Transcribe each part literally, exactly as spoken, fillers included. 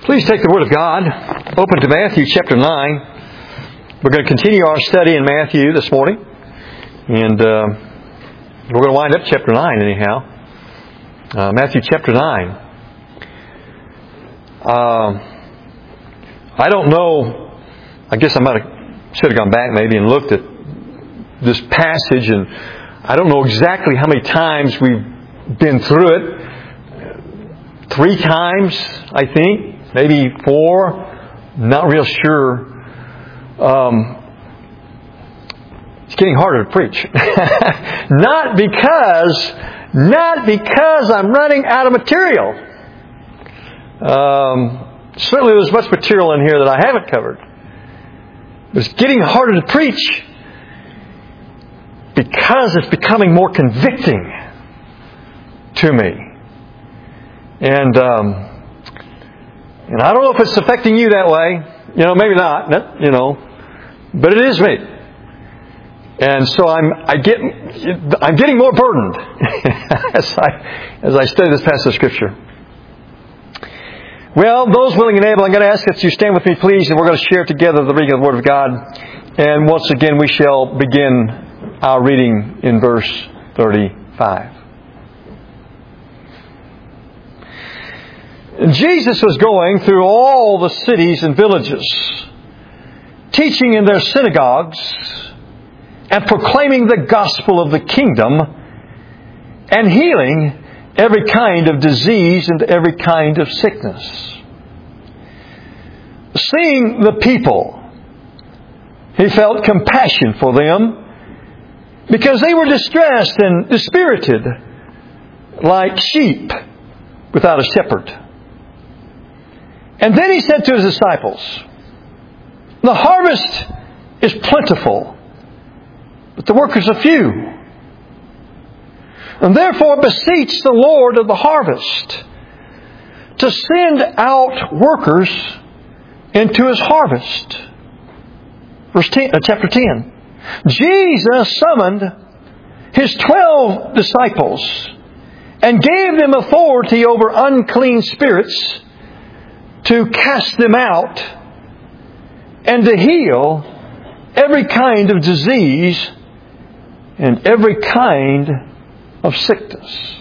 Please take the Word of God, open to Matthew chapter nine. We're going to continue our study in Matthew this morning. And uh, we're going to wind up chapter nine anyhow. Uh, Matthew chapter nine. Uh, I don't know, I guess I might have, should have gone back maybe and looked at this passage, and I don't know exactly how many times we've been through it. Three times, I think. Maybe four. Not real sure. Um, it's getting harder to preach. not because, not because I'm running out of material. Um, certainly there's much material in here that I haven't covered. But it's getting harder to preach because it's becoming more convicting to me. And um, and I don't know if it's affecting you that way. You know, maybe not. You know, but it is me. And so I'm I get I'm getting more burdened as I as I study this passage of Scripture. Well, those willing and able, I'm going to ask that you stand with me, please, and we're going to share together the reading of the Word of God. And once again, we shall begin our reading in verse thirty-five. Jesus was going through all the cities and villages, teaching in their synagogues and proclaiming the gospel of the kingdom and healing every kind of disease and every kind of sickness. Seeing the people, He felt compassion for them because they were distressed and dispirited like sheep without a shepherd. And then He said to His disciples, "The harvest is plentiful, but the workers are few. And therefore beseech the Lord of the harvest to send out workers into His harvest." Verse ten, uh, chapter ten. Jesus summoned His twelve disciples and gave them authority over unclean spirits to cast them out and to heal every kind of disease and every kind of sickness.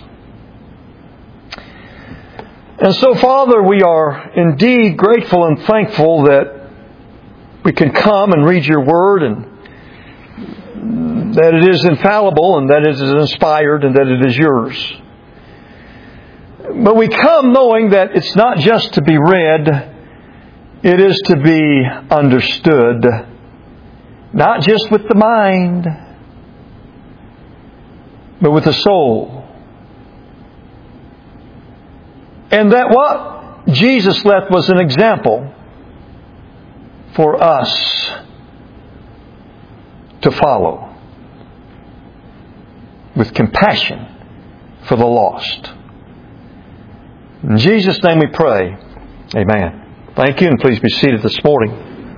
And so, Father, we are indeed grateful and thankful that we can come and read Your Word, and that it is infallible, and that it is inspired, and that it is Yours. But we come knowing that it's not just to be read, it is to be understood, not just with the mind, but with the soul. And that what Jesus left was an example for us to follow with compassion for the lost. In Jesus' name we pray. Amen. Thank you, and please be seated this morning.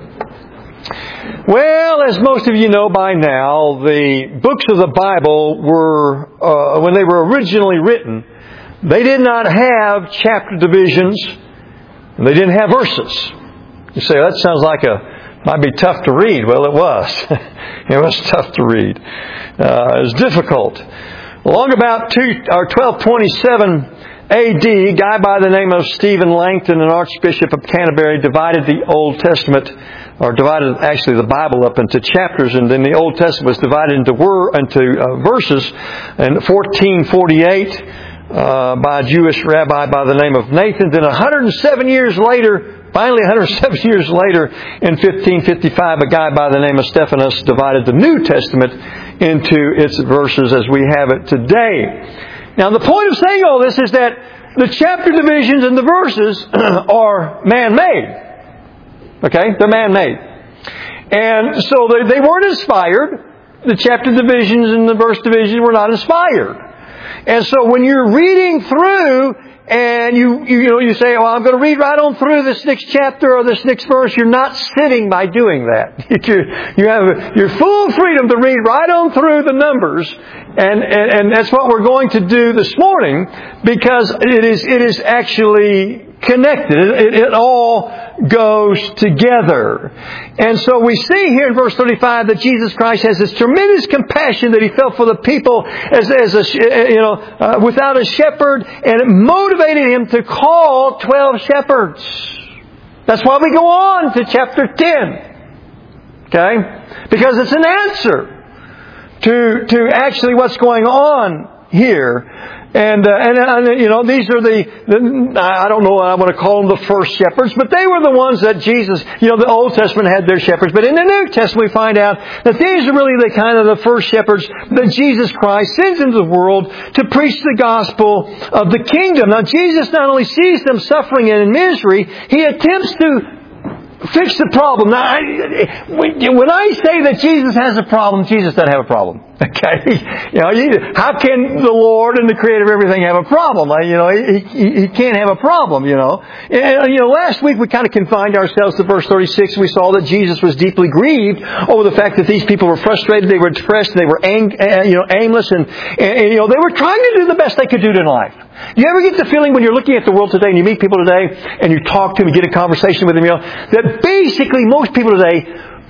Well, as most of you know by now, the books of the Bible were, uh, when they were originally written, they did not have chapter divisions, and they didn't have verses. You say, well, that sounds like a might be tough to read. Well, it was. It was tough to read. Uh, it was difficult. Along about two, or twelve twenty-seven A D, a guy by the name of Stephen Langton, an Archbishop of Canterbury, divided the Old Testament, or divided actually the Bible up into chapters, and then the Old Testament was divided into word, into uh, verses. In fourteen forty-eight, uh, by a Jewish rabbi by the name of Nathan. Then one hundred seven years later, finally one hundred seven years later, in fifteen fifty-five, a guy by the name of Stephanus divided the New Testament into its verses as we have it today. Now, the point of saying all this is that the chapter divisions and the verses are man-made. Okay? They're man-made. And so they, they weren't inspired. The chapter divisions and the verse divisions were not inspired. And so when you're reading through and you, you, you know, you say, well, I'm going to read right on through this next chapter or this next verse, you're not sitting by doing that. You're, you have your full freedom to read right on through the numbers. And, and, and that's what we're going to do this morning, because it is, it is actually connected. It, it, it all goes together. And so we see here in verse thirty-five that Jesus Christ has this tremendous compassion that He felt for the people as, as a, you know, uh, without a shepherd, and it motivated Him to call twelve shepherds. That's why we go on to chapter ten. Okay? Because it's an answer to, to actually what's going on here. And, uh, and, and, you know, these are the, the, I don't know, I want to call them the first shepherds, but they were the ones that Jesus, you know, the Old Testament had their shepherds, but in the New Testament we find out that these are really the kind of the first shepherds that Jesus Christ sends into the world to preach the gospel of the kingdom. Now, Jesus not only sees them suffering and in misery, He attempts to fix the problem. Now, I, when I say that Jesus has a problem, Jesus doesn't have a problem. Okay, you know, how can the Lord and the Creator of everything have a problem? You know, he, he, he can't have a problem. You know, and, you know, last week we kind of confined ourselves to verse thirty-six. We saw that Jesus was deeply grieved over the fact that these people were frustrated, they were depressed, they were ang- you know aimless, and, and, and you know they were trying to do the best they could do in life. Do you ever get the feeling when you're looking at the world today and you meet people today and you talk to them, you get a conversation with them, you know, that basically most people today,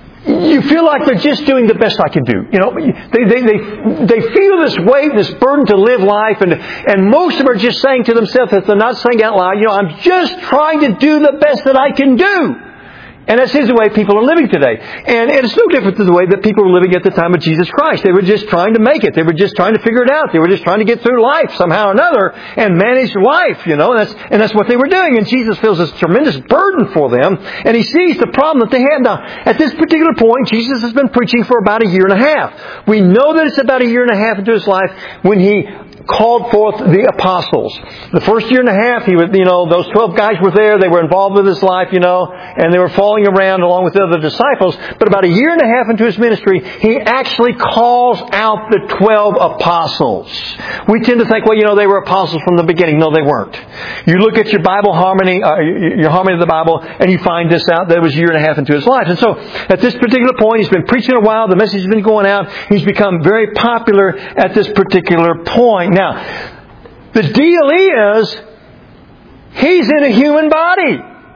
you feel like they're just doing the best I can do. You know, they they they they feel this weight, this burden to live life, and and most of them are just saying to themselves, if they're not saying out loud, you know, I'm just trying to do the best that I can do. And that's the way people are living today. And, and it's no different than the way that people were living at the time of Jesus Christ. They were just trying to make it. They were just trying to figure it out. They were just trying to get through life somehow or another and manage life, you know. And that's, and that's what they were doing. And Jesus feels this tremendous burden for them. And He sees the problem that they had. Now, at this particular point, Jesus has been preaching for about a year and a half. We know that it's about a year and a half into His life when He called forth the apostles. The first year and a half, he was, you know, those twelve guys were there. They were involved with His life, you know, and they were following around along with the other disciples. But about a year and a half into His ministry, He actually calls out the twelve apostles. We tend to think, well, you know, they were apostles from the beginning. No, they weren't. You look at your Bible harmony, uh, your harmony of the Bible, and you find this out. That was a year and a half into His life. And so, at this particular point, He's been preaching a while. The message has been going out. He's become very popular at this particular point. Now, the deal is, He's in a human body.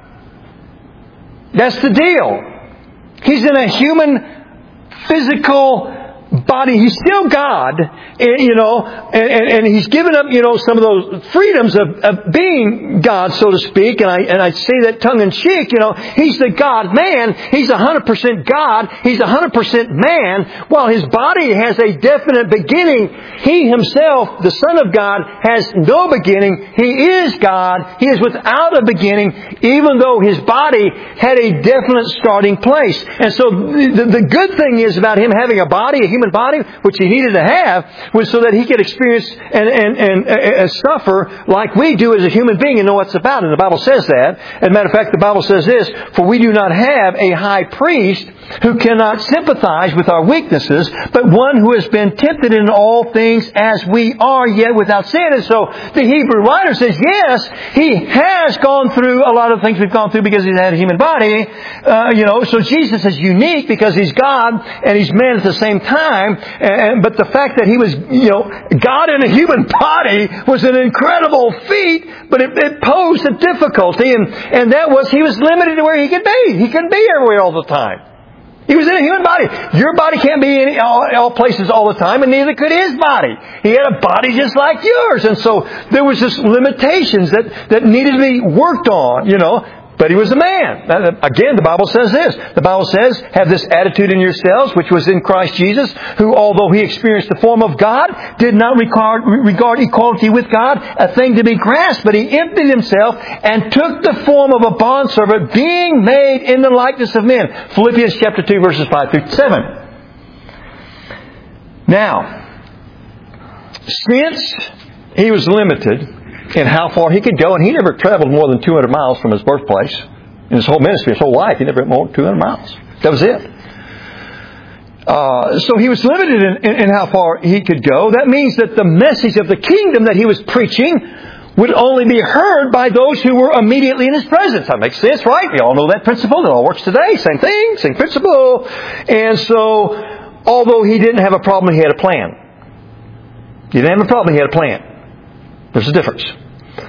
That's the deal. He's in a human, physical body. He's still God, you know, and, and, and He's given up, you know, some of those freedoms of, of being God, so to speak. And I and I say that tongue in cheek, you know, He's the God-man. He's one hundred percent God. He's one hundred percent man. While His body has a definite beginning, He Himself, the Son of God, has no beginning. He is God. He is without a beginning, even though His body had a definite starting place. And so the, the good thing is about Him having a body, a human body, which He needed to have, was so that He could experience and, and, and, and suffer like we do as a human being and know what it's about. And the Bible says that. As a matter of fact, the Bible says this, for we do not have a high priest who cannot sympathize with our weaknesses, but one who has been tempted in all things as we are, yet without sin. And so the Hebrew writer says, yes, He has gone through a lot of things we've gone through because He's had a human body. Uh, you know, so Jesus is unique because He's God and He's man at the same time. And, but the fact that He was, you know, God in a human body was an incredible feat, but it, it posed a difficulty. And, and that was, He was limited to where He could be. He couldn't be everywhere all the time. He was in a human body. Your body can't be in all, all places all the time, and neither could His body. He had a body just like yours. And so there was just limitations that, that needed to be worked on, you know. But He was a man. Again, the Bible says this. The Bible says, have this attitude in yourselves, which was in Christ Jesus, who, although He experienced the form of God, did not regard, regard equality with God a thing to be grasped, but He emptied Himself and took the form of a bondservant, being made in the likeness of men. Philippians chapter two, verses five through seven. Now, since He was limited and how far He could go, and He never traveled more than two hundred miles from His birthplace. In His whole ministry, His whole life, He never went more than two hundred miles. That was it. Uh, so He was limited in, in, in how far He could go. That means that the message of the kingdom that He was preaching would only be heard by those who were immediately in His presence. That makes sense, right? We all know that principle. It all works today. Same thing, same principle. And so, although He didn't have a problem, He had a plan. He didn't have a problem, He had a plan. There's a difference.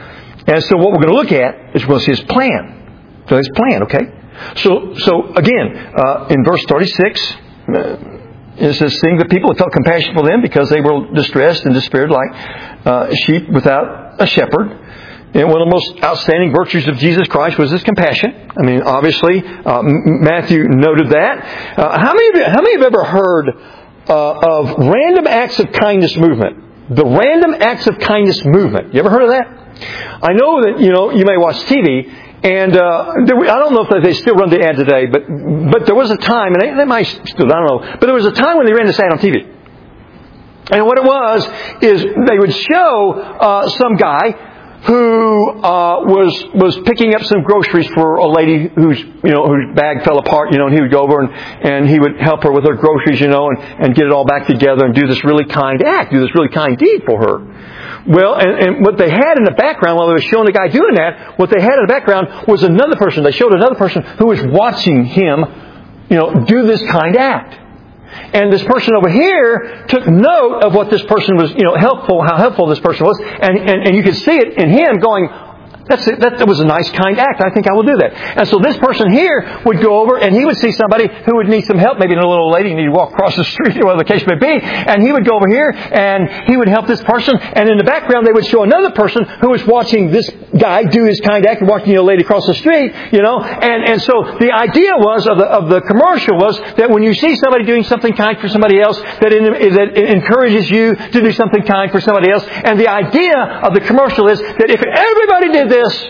And so what we're going to look at is we're going to see His plan. So His plan, okay? So, so again, uh, in verse thirty-six, uh, it says, seeing the people, felt compassion for them because they were distressed and despaired like uh, sheep without a shepherd. And one of the most outstanding virtues of Jesus Christ was His compassion. I mean, obviously, uh, Matthew noted that. Uh, how many of you, how many have ever heard uh, of random acts of kindness movement? The random acts of kindness movement. You ever heard of that? I know that, you know, you may watch T V, and uh, there, I don't know if they still run the ad today, but but there was a time, and they, they might still, I don't know, but there was a time when they ran this ad on T V. And what it was is they would show uh, some guy who uh, was was picking up some groceries for a lady whose you know whose bag fell apart, you know, and he would go over and, and he would help her with her groceries, you know, and, and get it all back together and do this really kind act, do this really kind deed for her. Well, and, and what they had in the background while they were showing the guy doing that, what they had in the background was another person. They showed another person who was watching him, you know, do this kind act. And this person over here took note of what this person was, you know, helpful, how helpful this person was. And, and, and you could see it in him going, That's it, that, that was a nice, kind act. I think I will do that. And so this person here would go over and he would see somebody who would need some help. Maybe a little lady needed to walk across the street or whatever the case may be. And he would go over here and he would help this person. And in the background they would show another person who was watching this guy do his kind act and watching a lady across the street, you know. And, and so the idea was of the, of the commercial was that when you see somebody doing something kind for somebody else, that it, that it encourages you to do something kind for somebody else. And the idea of the commercial is that if everybody did this, This,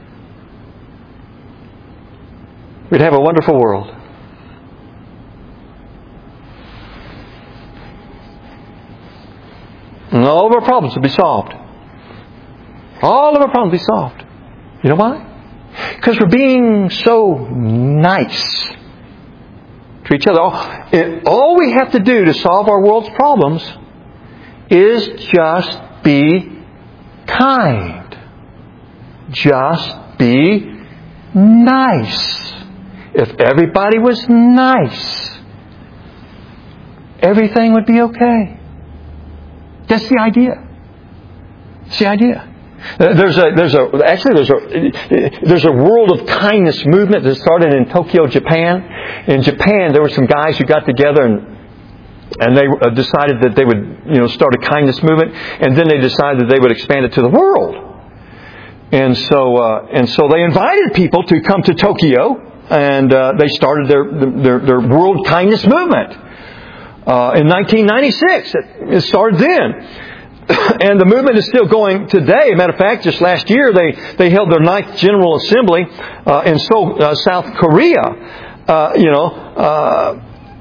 we'd have a wonderful world. And all of our problems would be solved. All of our problems would be solved. You know why? Because we're being so nice to each other. All we have to do to solve our world's problems is just be kind. Just be nice. If everybody was nice, everything would be okay. That's the idea. That's the idea. There's a, there's a, actually there's a, there's a world of kindness movement that started in Tokyo, Japan. In Japan, there were some guys who got together and and they decided that they would, you know, start a kindness movement, and then they decided that they would expand it to the world. And so, uh, and so they invited people to come to Tokyo, and uh, they started their their, their World Kindness Movement uh, in nineteen ninety-six. It, it started then, and the movement is still going today. Matter of fact, just last year they they held their ninth General Assembly uh, in Seoul, uh, South Korea. Uh, you know. Uh,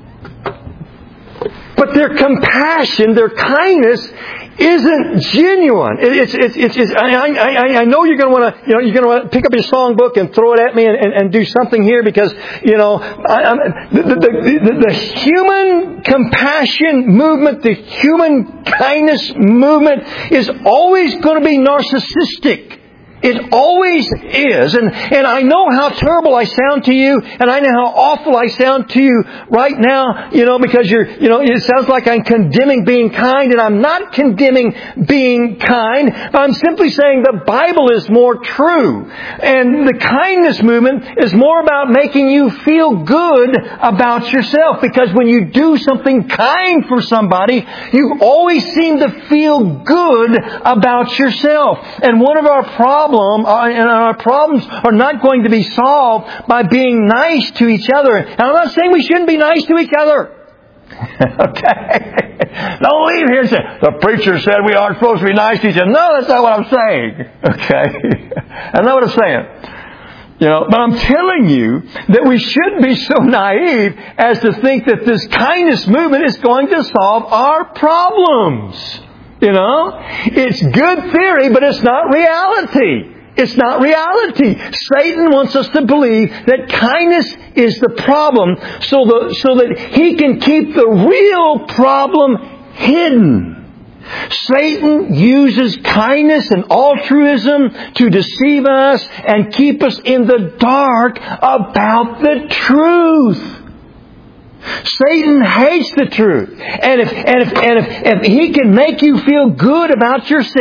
but their compassion, their kindness, isn't genuine. It's, it's, it's, it's I, I, I know you're going to want to, you know, you're going to want to pick up your songbook and throw it at me and, and, and do something here because, you know, I, I'm, the, the, the, the human compassion movement, the human kindness movement is always going to be narcissistic. It always is. And, and I know how terrible I sound to you, and I know how awful I sound to you right now, you know, because you're, you know, it sounds like I'm condemning being kind, and I'm not condemning being kind. I'm simply saying the Bible is more true. And the kindness movement is more about making you feel good about yourself, because when you do something kind for somebody, you always seem to feel good about yourself. And one of our problems Problem, uh, and our problems are not going to be solved by being nice to each other. And I'm not saying we shouldn't be nice to each other. Okay? Don't leave here and say, the preacher said we aren't supposed to be nice to each other. No, that's not what I'm saying. Okay? That's not what I'm saying. You know, but I'm telling you that we shouldn't be so naive as to think that this kindness movement is going to solve our problems. You know, it's good theory, but it's not reality. It's not reality. Satan wants us to believe that kindness is the problem so, the, so that he can keep the real problem hidden. Satan uses kindness and altruism to deceive us and keep us in the dark about the truth. Satan hates the truth. And if, and if, and if, if he can make you feel good about yourself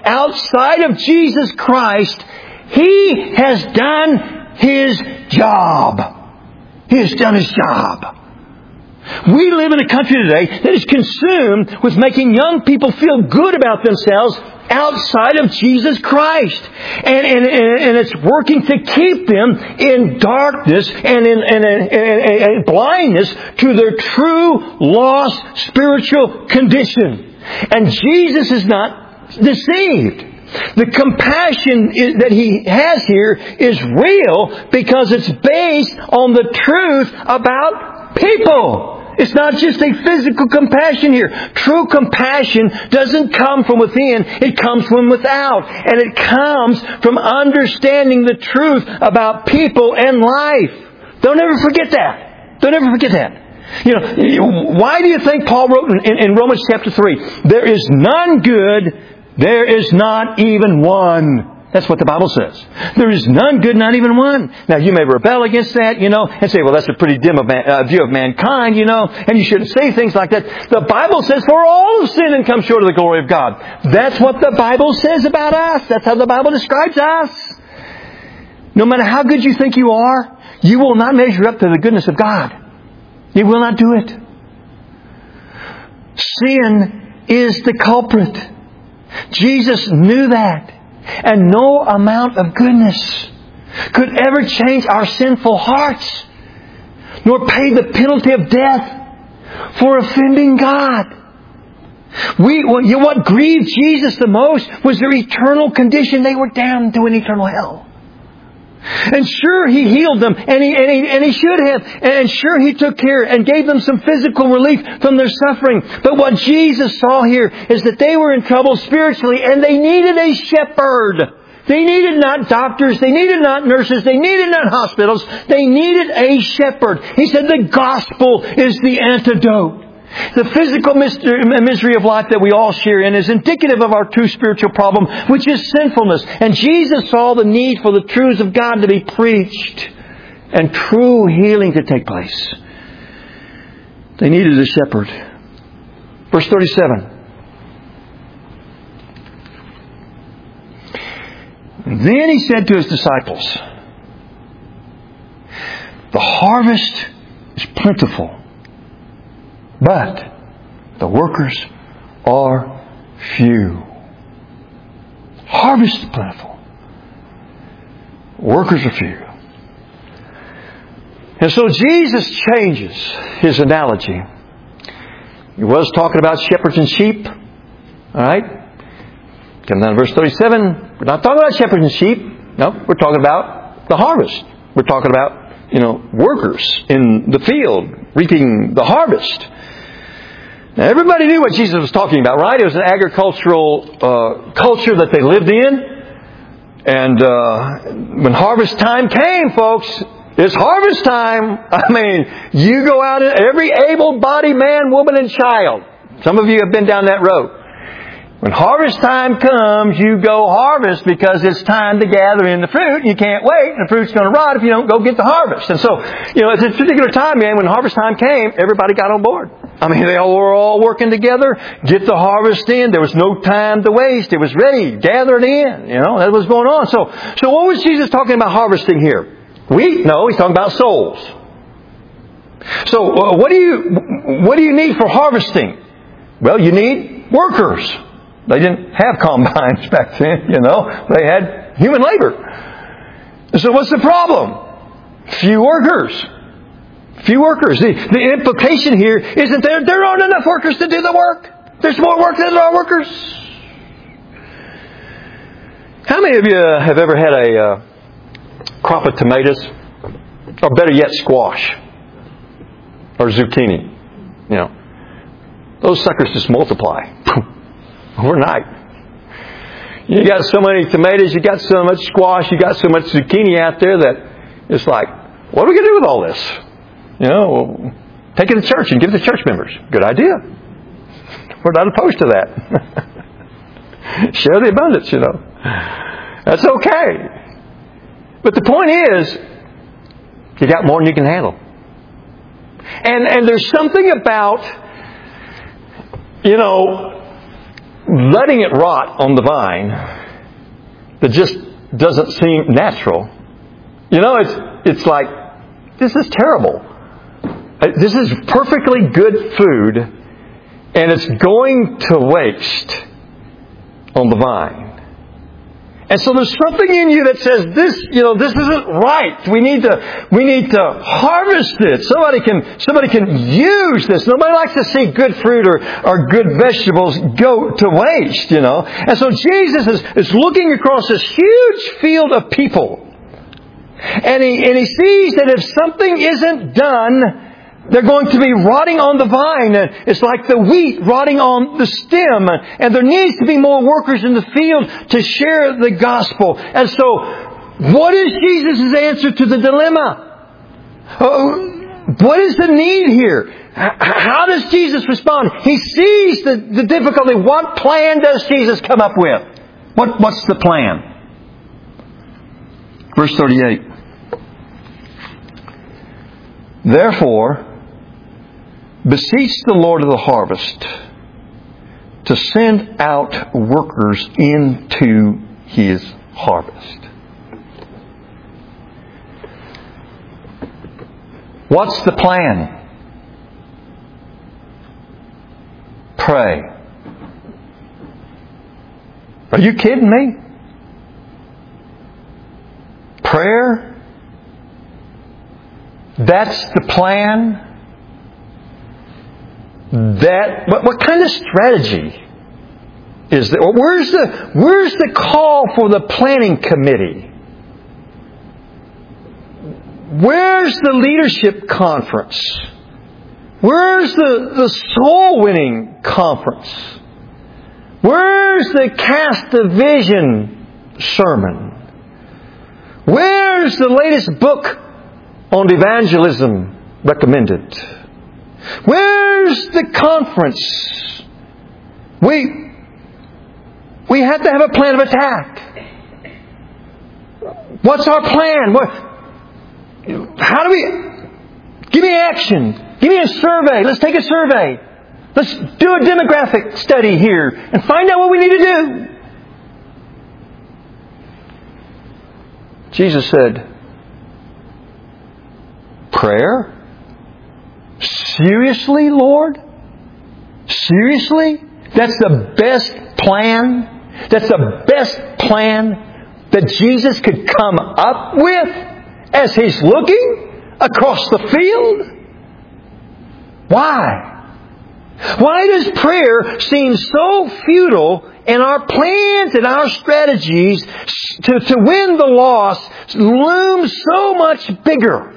outside of Jesus Christ, he has done his job. He has done his job. We live in a country today that is consumed with making young people feel good about themselves outside of Jesus Christ. And, and, and it's working to keep them in darkness and in, and, and, and, and blindness to their true lost spiritual condition. And Jesus is not deceived. The compassion that He has here is real because it's based on the truth about people. It's not just a physical compassion here. True compassion doesn't come from within. It comes from without. And it comes from understanding the truth about people and life. Don't ever forget that. Don't ever forget that. You know, why do you think Paul wrote in, in Romans chapter three, there is none good, there is not even one. That's what the Bible says. There is none good, not even one. Now, you may rebel against that, you know, and say, well, that's a pretty dim of man, uh, view of mankind, you know, and you shouldn't say things like that. The Bible says, for all have sinned and come short of the glory of God. That's what the Bible says about us. That's how the Bible describes us. No matter how good you think you are, you will not measure up to the goodness of God. You will not do it. Sin is the culprit. Jesus knew that. And no amount of goodness could ever change our sinful hearts, nor pay the penalty of death for offending God. We, you know, what grieved Jesus the most was their eternal condition. They were damned to an eternal hell. And sure, He healed them, and he, and, he, and he should have. And sure, He took care and gave them some physical relief from their suffering. But what Jesus saw here is that they were in trouble spiritually, and they needed a shepherd. They needed not doctors. They needed not nurses. They needed not hospitals. They needed a shepherd. He said the gospel is the antidote. The physical misery of life that we all share in is indicative of our true spiritual problem, which is sinfulness. And Jesus saw the need for the truths of God to be preached and true healing to take place. They needed a shepherd. Verse thirty-seven. And then He said to His disciples, the harvest is plentiful, but the workers are few. Harvest is plentiful. Workers are few. And so Jesus changes His analogy. He was talking about shepherds and sheep. Alright? Come down to verse thirty-seven. We're not talking about shepherds and sheep. No, we're talking about the harvest. We're talking about, you know, workers in the field reaping the harvest. Now, everybody knew what Jesus was talking about, right? It was an agricultural uh, culture that they lived in. And uh, when harvest time came, folks, it's harvest time. I mean, you go out, and every able-bodied man, woman, and child. Some of you have been down that road. When harvest time comes, you go harvest because it's time to gather in the fruit. You can't wait. The fruit's going to rot if you don't go get the harvest. And so, you know, at this particular time, man, when harvest time came, everybody got on board. I mean, they all were all working together, get the harvest in. There was no time to waste. It was ready, gathered in. You know, that was going on. So, so what was Jesus talking about harvesting here? Wheat? No, He's talking about souls. So, uh, what do you what do you need for harvesting? Well, you need workers. They didn't have combines back then, you know. They had human labor. So what's the problem? Few workers. Few workers. The, the implication here isn't there, there aren't enough workers to do the work. There's more work than there are workers. How many of you have ever had a uh, crop of tomatoes? Or better yet, squash. Or zucchini. You know. Those suckers just multiply. Overnight. You got so many tomatoes, you got so much squash, you got so much zucchini out there that it's like, what are we going to do with all this? You know, well, take it to church and give it to church members. Good idea. We're not opposed to that. Share the abundance, you know. That's okay. But the point is, you got more than you can handle. And and there's something about, you know, letting it rot on the vine that just doesn't seem natural. You know, it's it's like, this is terrible. This is perfectly good food, and it's going to waste on the vine. And so there's something in you that says, this, you know, this isn't right. We need to, we need to harvest it. Somebody can, somebody can use this. Nobody likes to see good fruit or, or good vegetables go to waste, you know. And so Jesus is, is looking across this huge field of people. And he, and he sees that if something isn't done, they're going to be rotting on the vine. It's like the wheat rotting on the stem. And there needs to be more workers in the field to share the gospel. And so, what is Jesus' answer to the dilemma? Uh, what is the need here? How does Jesus respond? He sees the, the difficulty. What plan does Jesus come up with? What, what's the plan? Verse thirty-eight. Therefore, beseech the Lord of the harvest to send out workers into His harvest. What's the plan? Pray. Are you kidding me? Prayer? That's the plan? That what, what kind of strategy is there? Where's the where's the call for the planning committee? Where's the leadership conference? Where's the, the soul winning conference? Where's the cast a vision sermon? Where's the latest book on evangelism recommended? Where's the conference? We, we have to have a plan of attack. What's our plan? What, how do we... Give me action. Give me a survey. Let's take a survey. Let's do a demographic study here and find out what we need to do. Jesus said, prayer? Seriously, Lord? Seriously? That's the best plan? That's the best plan that Jesus could come up with as He's looking across the field? Why? Why does prayer seem so futile and our plans and our strategies to, to win the lost loom so much bigger?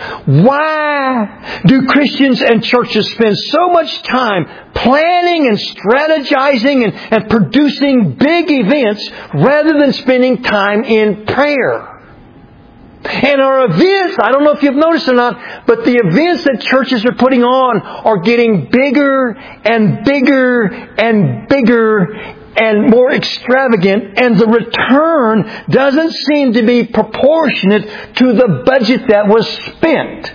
Why do Christians and churches spend so much time planning and strategizing and, and producing big events rather than spending time in prayer? And our events, I don't know if you've noticed or not, but the events that churches are putting on are getting bigger and bigger and bigger and more extravagant, and the return doesn't seem to be proportionate to the budget that was spent.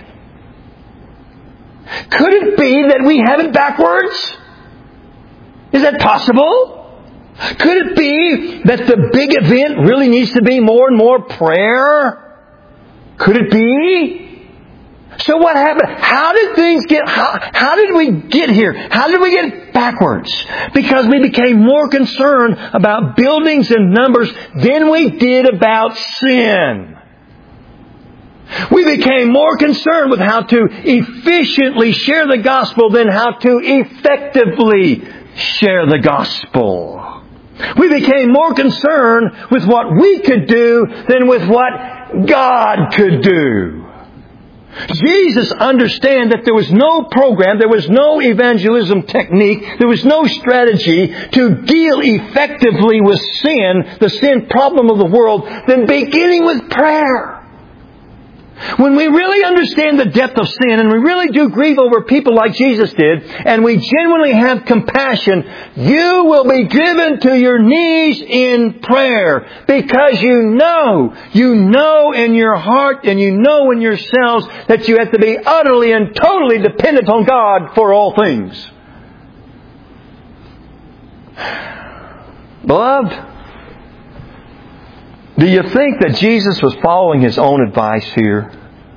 Could it be that we have it backwards? Is that possible? Could it be that the big event really needs to be more and more prayer? Could it be? So what happened? How did things get, how, how did we get here? How did we get backwards? Because we became more concerned about buildings and numbers than we did about sin. We became more concerned with how to efficiently share the gospel than how to effectively share the gospel. We became more concerned with what we could do than with what God could do. Jesus understood that there was no program, there was no evangelism technique, there was no strategy to deal effectively with sin, the sin problem of the world, than beginning with prayer. When we really understand the depth of sin and we really do grieve over people like Jesus did, and we genuinely have compassion, you will be driven to your knees in prayer because you know, you know in your heart and you know in yourselves that you have to be utterly and totally dependent on God for all things. Beloved, do you think that Jesus was following His own advice here?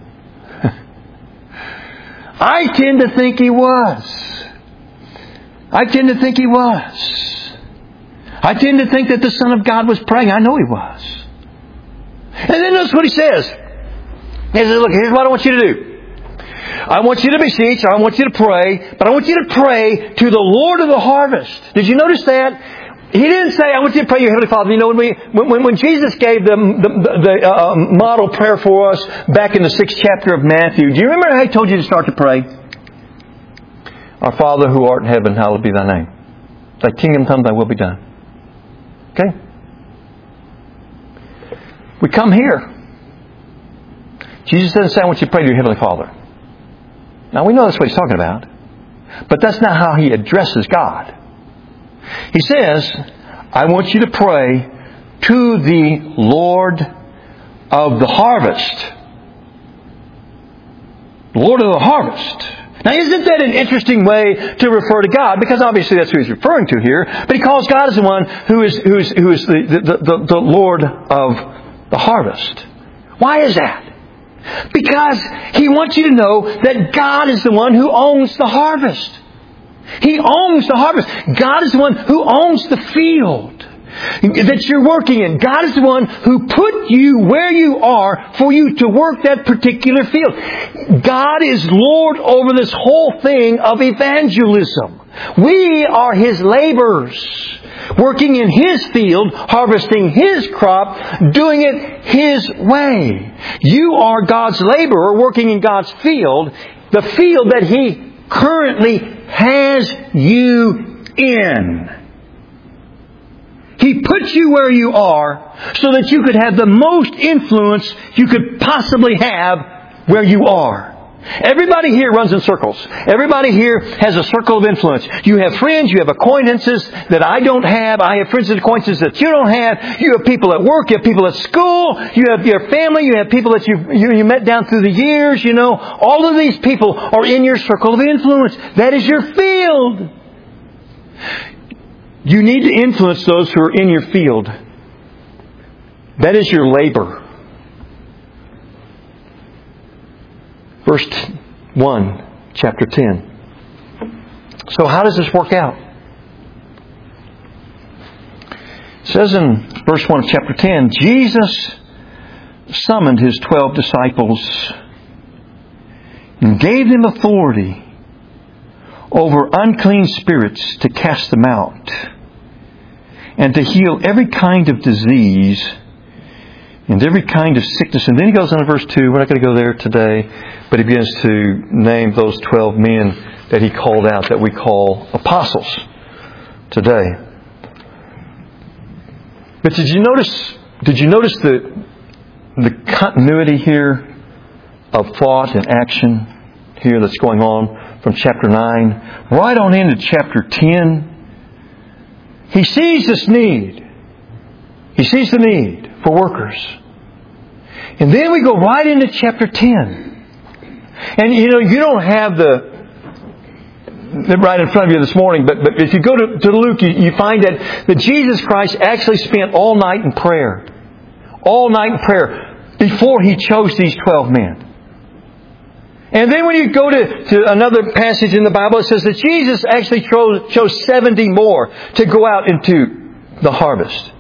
I tend to think He was. I tend to think He was. I tend to think that the Son of God was praying. I know He was. And then notice what He says. He says, look, here's what I want you to do. I want you to beseech, I want you to pray, but I want you to pray to the Lord of the harvest. Did you notice that? He didn't say, I want you to pray to your Heavenly Father. You know, when we, when, when Jesus gave the, the, the uh, model prayer for us back in the sixth chapter of Matthew, do you remember how He told you to start to pray? Our Father who art in heaven, hallowed be Thy name. Thy kingdom come, Thy will be done. Okay? We come here. Jesus doesn't say, I want you to pray to your Heavenly Father. Now, we know that's what He's talking about. But that's not how He addresses God. He says, I want you to pray to the Lord of the harvest. Lord of the harvest. Now, isn't that an interesting way to refer to God? Because obviously that's who He's referring to here. But He calls God as the one who is, who is, who is the, the, the, the Lord of the harvest. Why is that? Because He wants you to know that God is the one who owns the harvest. He owns the harvest. God is the one who owns the field that you're working in. God is the one who put you where you are for you to work that particular field. God is Lord over this whole thing of evangelism. We are His laborers, working in His field, harvesting His crop, doing it His way. You are God's laborer working in God's field, the field that He currently has you in. He put you where you are so that you could have the most influence you could possibly have where you are. Everybody here runs in circles. Everybody here has a circle of influence. You have friends, you have acquaintances that I don't have. I have friends and acquaintances that you don't have. You have people at work, you have people at school, you have your family, you have people that you you, you met down through the years, you know. All of these people are in your circle of influence. That is your field. You need to influence those who are in your field. That is your labor. Verse one, chapter ten. So how does this work out? It says in verse one of chapter ten, Jesus summoned His twelve disciples and gave them authority over unclean spirits to cast them out and to heal every kind of disease and every kind of sickness. And then He goes on to verse two. We're not going to go there today. But He begins to name those twelve men that He called out that we call apostles today. But did you notice, did you notice the, the continuity here of thought and action here that's going on from chapter nine right on into chapter ten? He sees this need. He sees the need for workers. And then we go right into chapter ten. And you know, you don't have the right in front of you this morning, but, but if you go to, to Luke, you, you find that, that Jesus Christ actually spent all night in prayer. All night in prayer before He chose these twelve men. And then when you go to, to another passage in the Bible, it says that Jesus actually chose, chose seventy more to go out into the harvest.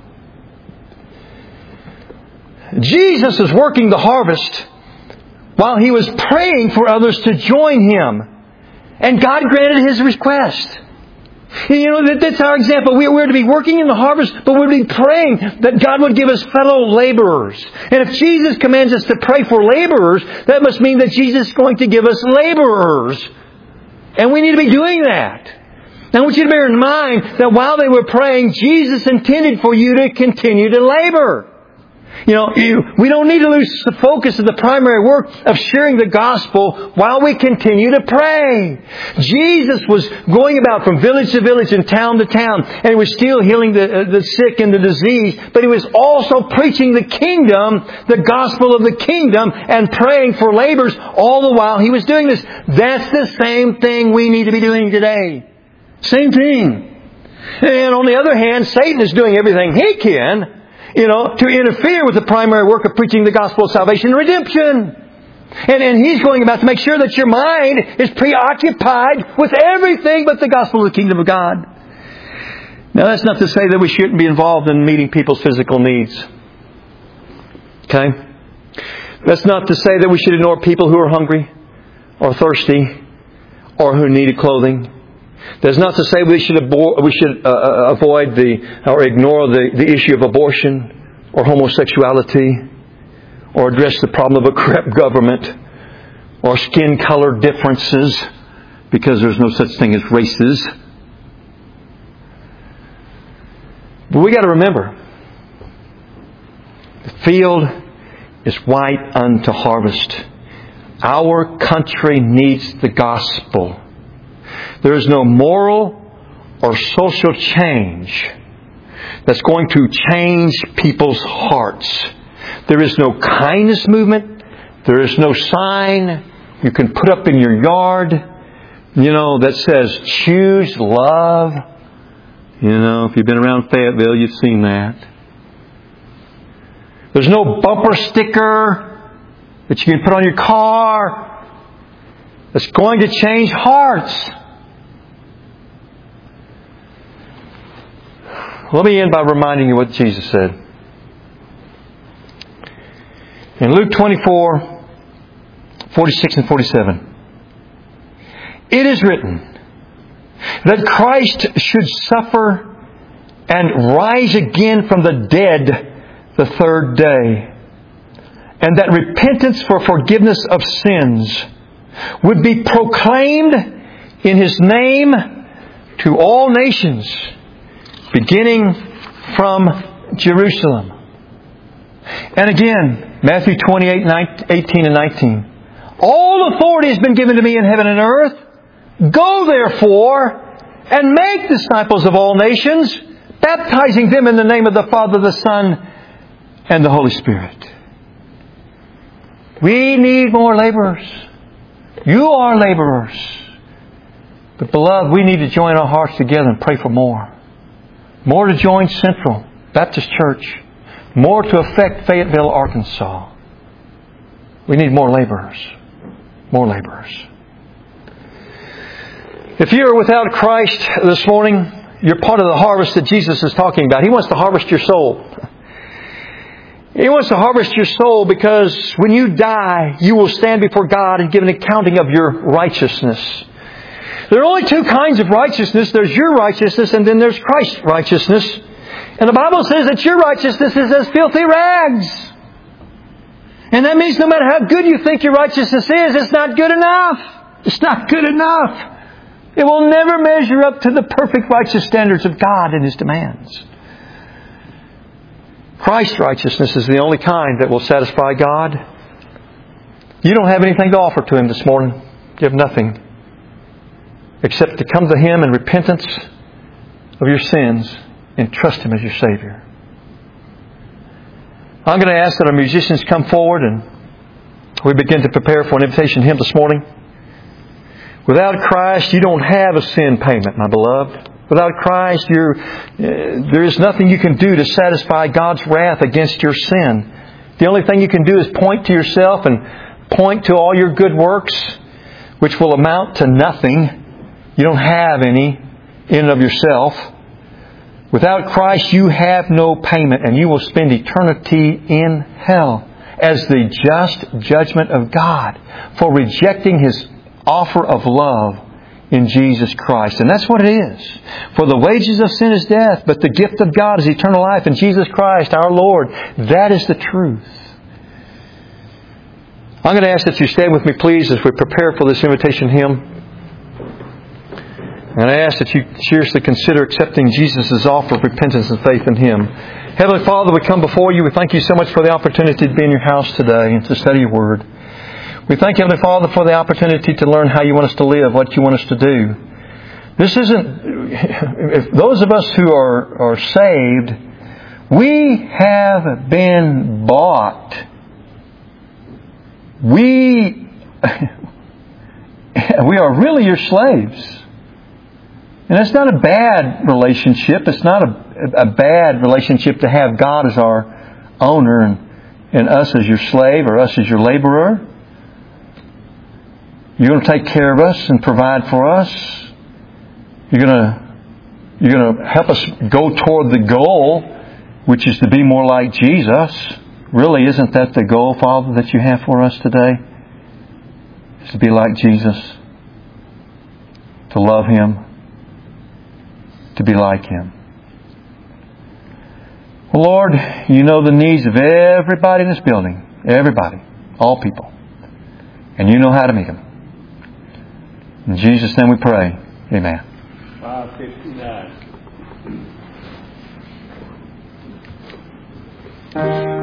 Jesus is working the harvest while He was praying for others to join Him. And God granted His request. And you know, that's our example. We're to be working in the harvest, but we're to be praying that God would give us fellow laborers. And if Jesus commands us to pray for laborers, that must mean that Jesus is going to give us laborers. And we need to be doing that. Now I want you to bear in mind that while they were praying, Jesus intended for you to continue to labor. You know, you, we don't need to lose the focus of the primary work of sharing the gospel while we continue to pray. Jesus was going about from village to village and town to town, and He was still healing the, uh, the sick and the diseased, but He was also preaching the kingdom, the gospel of the kingdom, and praying for laborers all the while He was doing this. That's the same thing we need to be doing today. Same thing. And on the other hand, Satan is doing everything he can, you know, to interfere with the primary work of preaching the gospel of salvation and redemption. And, and he's going about to make sure that your mind is preoccupied with everything but the gospel of the kingdom of God. Now, that's not to say that we shouldn't be involved in meeting people's physical needs. Okay? That's not to say that we should ignore people who are hungry or thirsty or who needed clothing. That's not to say we should abo- we should uh, avoid the or ignore the, the issue of abortion or homosexuality or address the problem of a corrupt government or skin color differences, because there's no such thing as races. But we got to remember, the field is white unto harvest. Our country needs the gospel. There is no moral or social change that's going to change people's hearts. There is no kindness movement. There is no sign you can put up in your yard, you know, that says, choose love. You know, if you've been around Fayetteville, you've seen that. There's no bumper sticker that you can put on your car that's going to change hearts. Let me end by reminding you what Jesus said. In Luke twenty-four, forty-six and forty-seven. It is written that Christ should suffer and rise again from the dead the third day, and that repentance for forgiveness of sins would be proclaimed in His name to all nations, beginning from Jerusalem. And again, Matthew twenty-eight, eighteen and nineteen. All authority has been given to me in heaven and earth. Go therefore and make disciples of all nations, baptizing them in the name of the Father, the Son, and the Holy Spirit. We need more laborers. You are laborers. But beloved, we need to join our hearts together and pray for more. More to join Central Baptist Church. More to affect Fayetteville, Arkansas. We need more laborers. More laborers. If you're without Christ this morning, you're part of the harvest that Jesus is talking about. He wants to harvest your soul. He wants to harvest your soul because when you die, you will stand before God and give an accounting of your righteousness. There are only two kinds of righteousness. There's your righteousness and then there's Christ's righteousness. And the Bible says that your righteousness is as filthy rags. And that means no matter how good you think your righteousness is, it's not good enough. It's not good enough. It will never measure up to the perfect righteous standards of God and His demands. Christ's righteousness is the only kind that will satisfy God. You don't have anything to offer to Him this morning. You have nothing except to come to Him in repentance of your sins and trust Him as your Savior. I'm going to ask that our musicians come forward and we begin to prepare for an invitation hymn this morning. Without Christ, you don't have a sin payment, my beloved. Without Christ, you're, uh, there is nothing you can do to satisfy God's wrath against your sin. The only thing you can do is point to yourself and point to all your good works, which will amount to nothing. You don't have any in and of yourself. Without Christ, you have no payment, and you will spend eternity in hell as the just judgment of God for rejecting His offer of love in Jesus Christ. And that's what it is. For the wages of sin is death, but the gift of God is eternal life in Jesus Christ our Lord. That is the truth. I'm going to ask that you stand with me, please, as we prepare for this invitation hymn. And I ask that you seriously consider accepting Jesus' offer of repentance and faith in Him. Heavenly Father, we come before You. We thank You so much for the opportunity to be in Your house today and to study Your Word. We thank You, Heavenly Father, for the opportunity to learn how You want us to live, what You want us to do. This isn't... If those of us who are, are saved, we have been bought. We... we are really Your slaves. And it's not a bad relationship. It's not a, a bad relationship to have God as our owner and, and us as your slave or us as your laborer. You're going to take care of us and provide for us. You're going to, you're going to help us go toward the goal, which is to be more like Jesus. Really, isn't that the goal, Father, that you have for us today? Is to be like Jesus. To love Him. To be like Him. Well, Lord, you know the needs of everybody in this building. Everybody. All people. And you know how to meet them. In Jesus' name we pray. Amen. five fifty-nine